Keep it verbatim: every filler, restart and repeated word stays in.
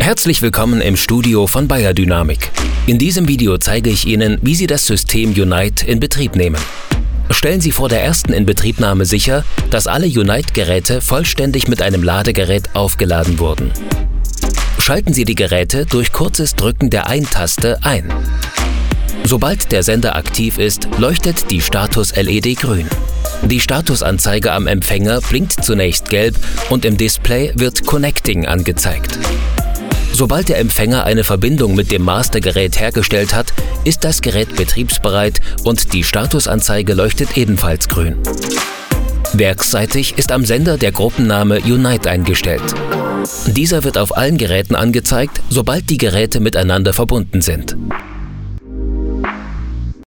Herzlich willkommen im Studio von Bayer Dynamic. In diesem Video zeige ich Ihnen, wie Sie das System Unite in Betrieb nehmen. Stellen Sie vor der ersten Inbetriebnahme sicher, dass alle Unite-Geräte vollständig mit einem Ladegerät aufgeladen wurden. Schalten Sie die Geräte durch kurzes Drücken der Ein-Taste ein. Sobald der Sender aktiv ist, leuchtet die Status-L E D grün. Die Statusanzeige am Empfänger blinkt zunächst gelb und im Display wird Connecting angezeigt. Sobald der Empfänger eine Verbindung mit dem Mastergerät hergestellt hat, ist das Gerät betriebsbereit und die Statusanzeige leuchtet ebenfalls grün. Werksseitig ist am Sender der Gruppenname Unite eingestellt. Dieser wird auf allen Geräten angezeigt, sobald die Geräte miteinander verbunden sind.